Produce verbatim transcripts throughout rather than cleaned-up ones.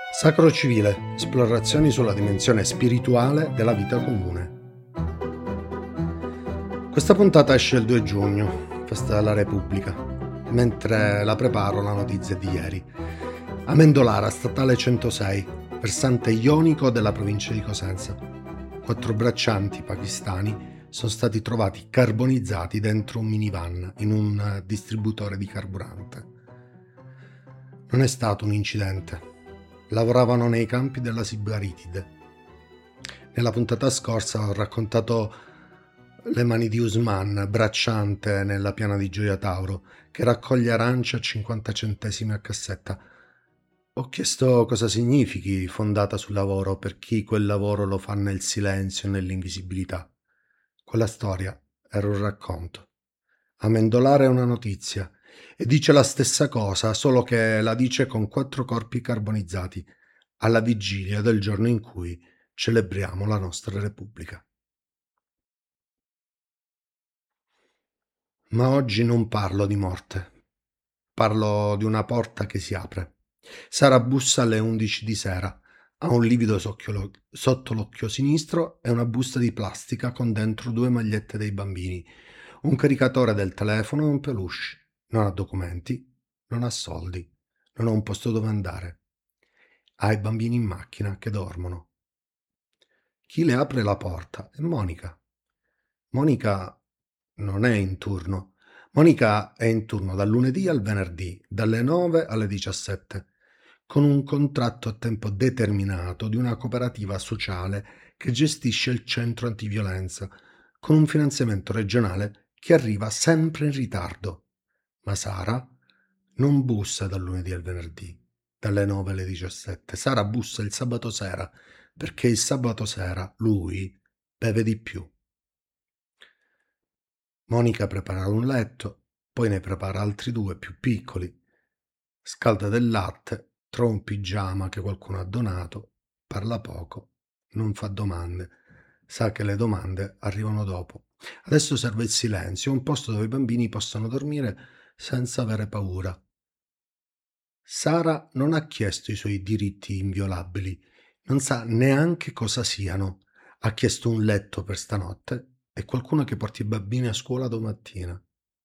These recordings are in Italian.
Sacro Civile, esplorazioni sulla dimensione spirituale della vita comune. Questa puntata esce il due giugno, festa della Repubblica. Mentre la preparo, la notizia di ieri. Amendolara, statale centosei, versante ionico della provincia di Cosenza. Quattro braccianti pakistani sono stati trovati carbonizzati dentro un minivan in un distributore di carburante. Non è stato un incidente. Lavoravano nei campi della Sibaritide. Nella puntata scorsa ho raccontato le mani di Usman, bracciante nella piana di Gioia Tauro, che raccoglie arance a cinquanta centesimi a cassetta. Ho chiesto cosa significhi fondata sul lavoro per chi quel lavoro lo fa nel silenzio e nell'invisibilità. Quella storia era un racconto. Amendolara è una notizia e dice la stessa cosa, solo che la dice con quattro corpi carbonizzati, alla vigilia del giorno in cui celebriamo la nostra Repubblica. Ma oggi non parlo di morte, parlo di una porta che si apre. Sara bussa alle undici di sera, ha un livido socchio sotto l'occhio sinistro e una busta di plastica con dentro due magliette dei bambini, un caricatore del telefono e un peluche. Non ha documenti, non ha soldi, non ha un posto dove andare. Ha i bambini in macchina che dormono. Chi le apre la porta è Monica. Monica non è in turno. Monica è in turno dal lunedì al venerdì, dalle nove alle diciassette, con un contratto a tempo determinato di una cooperativa sociale che gestisce il centro antiviolenza, con un finanziamento regionale che arriva sempre in ritardo. Ma Sara non bussa dal lunedì al venerdì, dalle nove alle diciassette. Sara bussa il sabato sera, perché il sabato sera lui beve di più. Monica prepara un letto, poi ne prepara altri due più piccoli, scalda del latte, trova un pigiama che qualcuno ha donato, parla poco, non fa domande, sa che le domande arrivano dopo. Adesso serve il silenzio, un posto dove i bambini possano dormire senza avere paura. Sara non ha chiesto i suoi diritti inviolabili, non sa neanche cosa siano. Ha chiesto un letto per stanotte e qualcuno che porti i bambini a scuola domattina.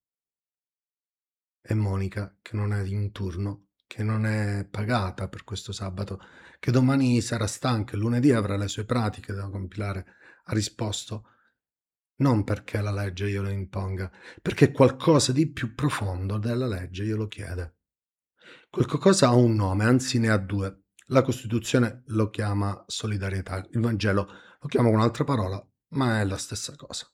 E Monica, che non è in turno, che non è pagata per questo sabato, che domani sarà stanca e lunedì avrà le sue pratiche da compilare, ha risposto: non perché la legge glielo imponga, perché qualcosa di più profondo della legge glielo chiede. Quel qualcosa ha un nome, anzi ne ha due. La Costituzione lo chiama solidarietà, il Vangelo lo chiama con un'altra parola, ma è la stessa cosa.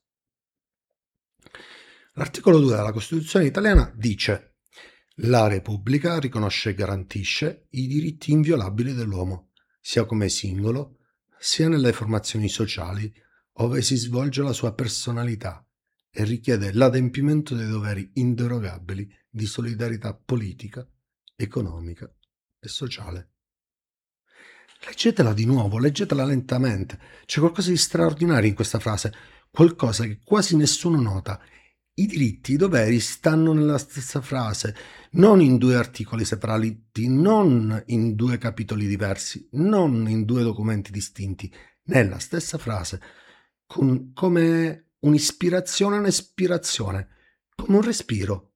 L'articolo due della Costituzione italiana dice: la Repubblica riconosce e garantisce i diritti inviolabili dell'uomo, sia come singolo, sia nelle formazioni sociali ove si svolge la sua personalità, e richiede l'adempimento dei doveri inderogabili di solidarietà politica, economica e sociale. Leggetela di nuovo, leggetela lentamente. C'è qualcosa di straordinario in questa frase, qualcosa che quasi nessuno nota. I diritti e i doveri stanno nella stessa frase, non in due articoli separati, non in due capitoli diversi, non in due documenti distinti, nella stessa frase, con, come un'ispirazione e un'espirazione, come un respiro.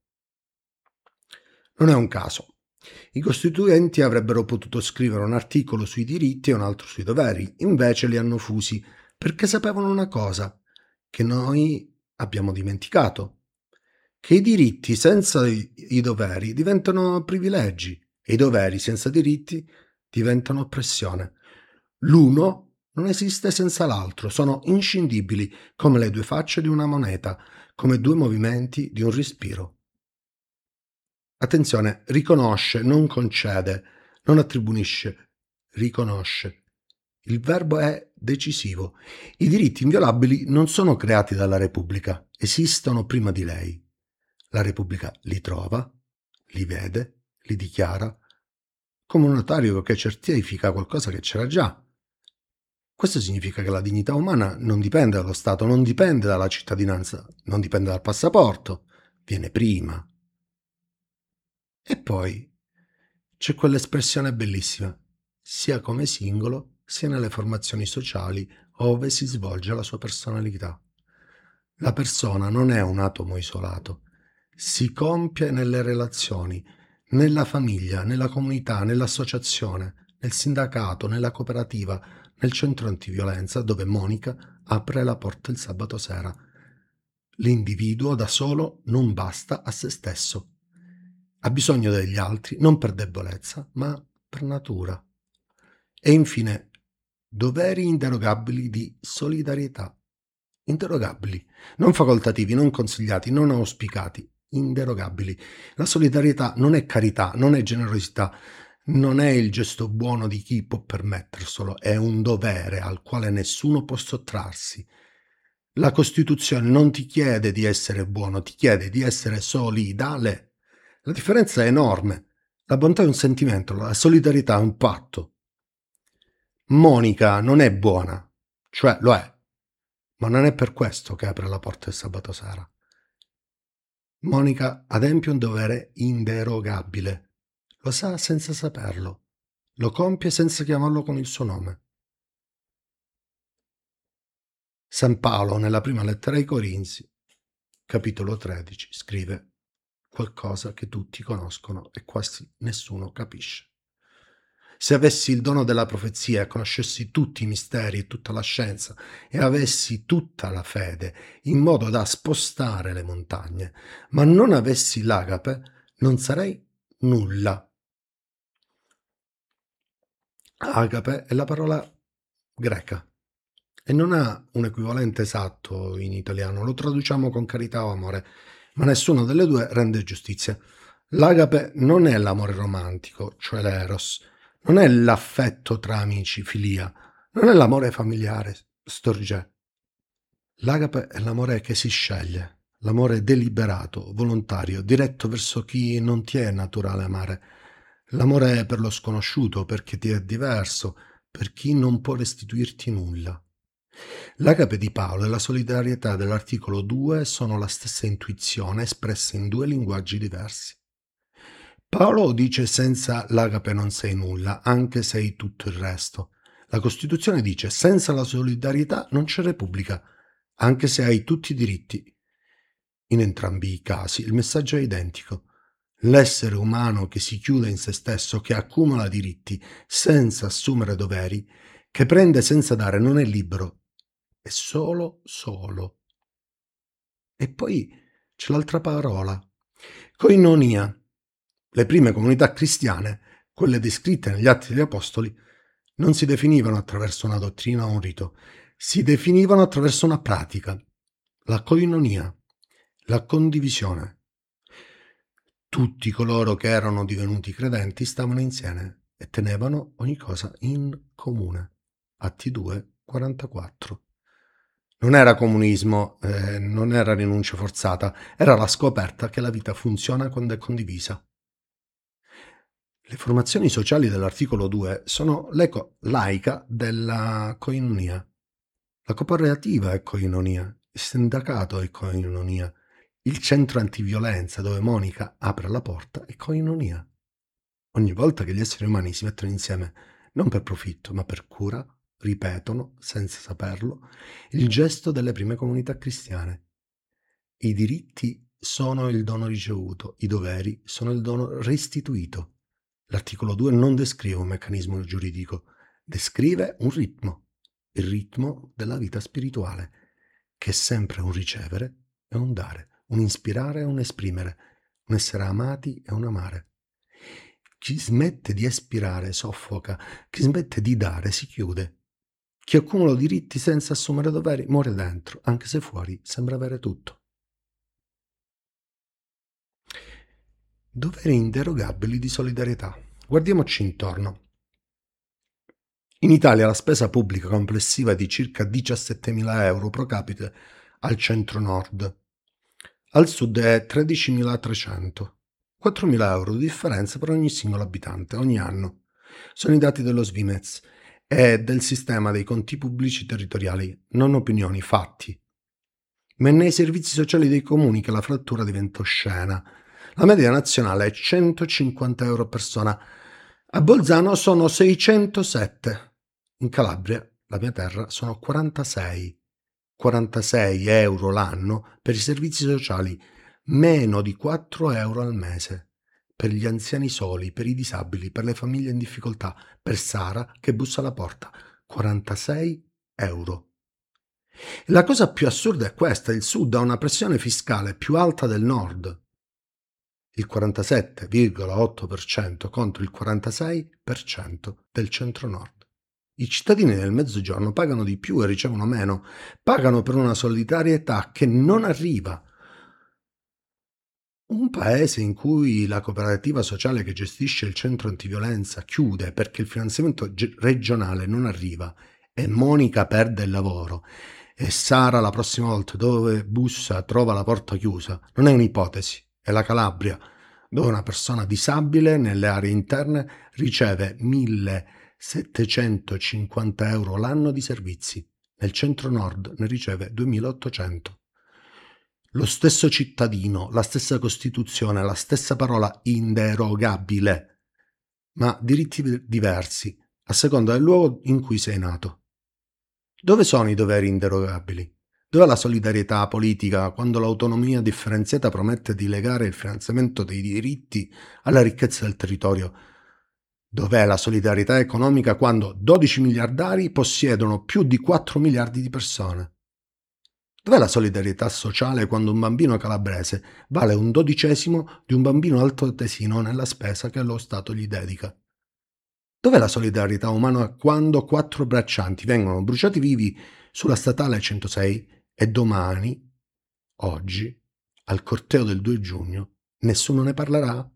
Non è un caso. I costituenti avrebbero potuto scrivere un articolo sui diritti e un altro sui doveri, invece li hanno fusi perché sapevano una cosa, che noi abbiamo dimenticato, che i diritti senza i, i doveri diventano privilegi e i doveri senza diritti diventano oppressione. L'uno non esiste senza l'altro, sono inscindibili come le due facce di una moneta, come due movimenti di un respiro. Attenzione, riconosce, non concede, non attribuisce, riconosce. Il verbo è decisivo. I diritti inviolabili non sono creati dalla Repubblica, esistono prima di lei. La Repubblica li trova, li vede, li dichiara, come un notario che certifica qualcosa che c'era già. Questo significa che la dignità umana non dipende dallo Stato, non dipende dalla cittadinanza, non dipende dal passaporto, viene prima. E poi c'è quell'espressione bellissima: sia come singolo, sia nelle formazioni sociali ove si svolge la sua personalità. La persona non è un atomo isolato, si compie nelle relazioni, nella famiglia, nella comunità, nell'associazione, nel sindacato, nella cooperativa, nel centro antiviolenza dove Monica apre la porta il sabato sera. L'individuo da solo non basta a se stesso. Ha bisogno degli altri non per debolezza, ma per natura. E infine, doveri inderogabili di solidarietà. Interrogabili, non facoltativi, non consigliati, non auspicati, inderogabili. La solidarietà non è carità, non è generosità, non è il gesto buono di chi può permetterselo, è un dovere al quale nessuno può sottrarsi. La Costituzione non ti chiede di essere buono, ti chiede di essere solidale. La differenza è enorme. La bontà è un sentimento, la solidarietà è un patto. Monica non è buona, cioè lo è. Ma non è per questo che apre la porta il sabato sera. Monica adempie un dovere inderogabile. Lo sa senza saperlo. Lo compie senza chiamarlo con il suo nome. San Paolo, nella prima lettera ai Corinzi, capitolo tredici, scrive qualcosa che tutti conoscono e quasi nessuno capisce. Se avessi il dono della profezia e conoscessi tutti i misteri e tutta la scienza e avessi tutta la fede in modo da spostare le montagne, ma non avessi l'agape, non sarei nulla. Agape è la parola greca e non ha un equivalente esatto in italiano, lo traduciamo con carità o amore, ma nessuna delle due rende giustizia. L'agape non è l'amore romantico, cioè l'eros, non è l'affetto tra amici, filia, non è l'amore familiare, storge. L'agape è l'amore che si sceglie, l'amore deliberato, volontario, diretto verso chi non ti è naturale amare. L'amore per lo sconosciuto, per chi ti è diverso, per chi non può restituirti nulla. L'agape di Paolo e la solidarietà dell'articolo due sono la stessa intuizione espressa in due linguaggi diversi. Paolo dice senza l'agape non sei nulla, anche sei tutto il resto. La Costituzione dice senza la solidarietà non c'è Repubblica, anche se hai tutti i diritti. In entrambi i casi il messaggio è identico. L'essere umano che si chiude in se stesso, che accumula diritti senza assumere doveri, che prende senza dare, non è libero, è solo solo. E poi c'è l'altra parola, koinonia. Le prime comunità cristiane, quelle descritte negli Atti degli Apostoli, non si definivano attraverso una dottrina o un rito, si definivano attraverso una pratica, la koinonia, la condivisione. Tutti coloro che erano divenuti credenti stavano insieme e tenevano ogni cosa in comune. Atti due, quarantaquattro. Non era comunismo, eh, non era rinuncia forzata, era la scoperta che la vita funziona quando è condivisa. Le formazioni sociali dell'articolo due sono l'eco laica della koinonia. La cooperativa è koinonia, il sindacato è koinonia, il centro antiviolenza dove Monica apre la porta è koinonia. Ogni volta che gli esseri umani si mettono insieme, non per profitto, ma per cura, ripetono, senza saperlo, il gesto delle prime comunità cristiane. I diritti sono il dono ricevuto, i doveri sono il dono restituito. L'articolo due non descrive un meccanismo giuridico, descrive un ritmo, il ritmo della vita spirituale, che è sempre un ricevere e un dare, un ispirare e un esprimere, un essere amati e un amare. Chi smette di espirare soffoca, chi smette di dare si chiude. Chi accumula diritti senza assumere doveri muore dentro, anche se fuori sembra avere tutto. Doveri inderogabili di solidarietà. Guardiamoci intorno. In Italia la spesa pubblica complessiva è di circa diciassettemila euro pro capite al centro-nord. Al sud è tredicimilatrecento. quattromila euro di differenza per ogni singolo abitante, ogni anno. Sono i dati dello Svimez e del sistema dei conti pubblici territoriali, non opinioni, fatti. Ma è nei servizi sociali dei comuni che la frattura diventa oscena. La media nazionale è centocinquanta euro a persona, A Bolzano sono seicentosette. In Calabria, la mia terra, sono quarantasei. quarantasei euro l'anno per i servizi sociali, meno di quattro euro al mese. Per gli anziani soli, per i disabili, per le famiglie in difficoltà, per Sara che bussa alla porta. quarantasei euro. La cosa più assurda è questa: il Sud ha una pressione fiscale più alta del Nord, il quarantasette virgola otto per cento contro il quarantasei per cento del Centro-Nord. I cittadini del Mezzogiorno pagano di più e ricevono meno, pagano per una solidarietà che non arriva. Un paese in cui la cooperativa sociale che gestisce il centro antiviolenza chiude perché il finanziamento regionale non arriva e Monica perde il lavoro e Sara la prossima volta dove bussa trova la porta chiusa, non è un'ipotesi, è la Calabria, dove una persona disabile nelle aree interne riceve millesettecentocinquanta euro l'anno di servizi, nel centro-nord ne riceve duemilaottocento. Lo stesso cittadino, la stessa Costituzione, la stessa parola inderogabile, ma diritti diversi a seconda del luogo in cui sei nato. Dove sono i doveri inderogabili? Dov'è la solidarietà politica quando l'autonomia differenziata promette di legare il finanziamento dei diritti alla ricchezza del territorio? Dov'è la solidarietà economica quando dodici miliardari possiedono più di quattro miliardi di persone? Dov'è la solidarietà sociale quando un bambino calabrese vale un dodicesimo di un bambino altoatesino nella spesa che lo Stato gli dedica? Dov'è la solidarietà umana quando quattro braccianti vengono bruciati vivi sulla statale centosei e domani, oggi, al corteo del due giugno, nessuno ne parlerà?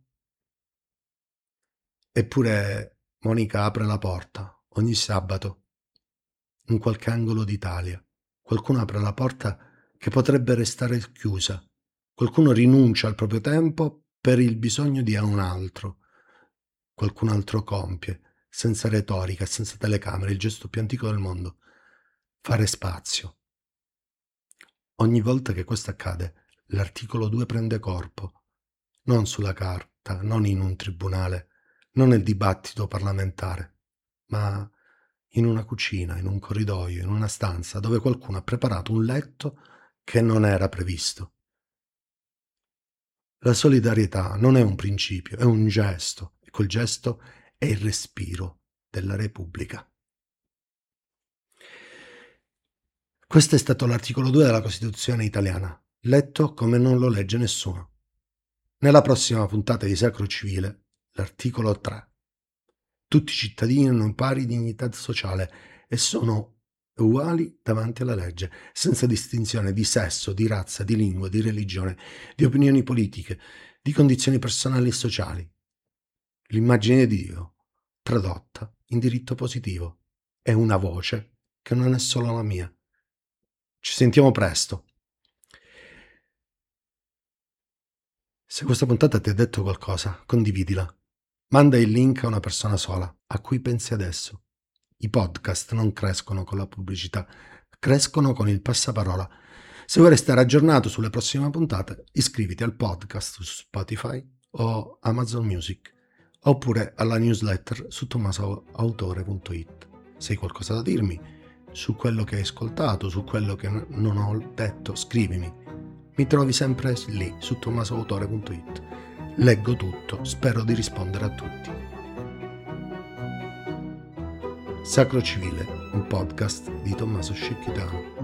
Eppure Monica apre la porta ogni sabato in qualche angolo d'Italia. Qualcuno apre la porta che potrebbe restare chiusa. Qualcuno rinuncia al proprio tempo per il bisogno di un altro. Qualcun altro compie, senza retorica, senza telecamere, il gesto più antico del mondo: fare spazio. Ogni volta che questo accade, l'articolo due prende corpo, non sulla carta, non in un tribunale, non nel dibattito parlamentare, ma in una cucina, in un corridoio, in una stanza dove qualcuno ha preparato un letto che non era previsto. La solidarietà non è un principio, è un gesto, e quel gesto è il respiro della Repubblica. Questo è stato l'articolo due della Costituzione italiana, letto come non lo legge nessuno. Nella prossima puntata di Sacro Civile, l'articolo tre. Tutti i cittadini hanno pari dignità sociale e sono uguali davanti alla legge, senza distinzione di sesso, di razza, di lingua, di religione, di opinioni politiche, di condizioni personali e sociali. L'immagine di Dio, tradotta in diritto positivo, è una voce che non è solo la mia. Ci sentiamo presto. Se questa puntata ti ha detto qualcosa, condividila. Manda il link a una persona sola, a cui pensi adesso. I podcast non crescono con la pubblicità, crescono con il passaparola. Se vuoi restare aggiornato sulle prossime puntate, iscriviti al podcast su Spotify o Amazon Music, oppure alla newsletter su tommaso autore punto it. Se hai qualcosa da dirmi su quello che hai ascoltato, su quello che non ho detto, scrivimi. Mi trovi sempre lì, su tommaso autore punto it. Leggo tutto, spero di rispondere a tutti. Sacro Civile, un podcast di Tommaso Scicchitano.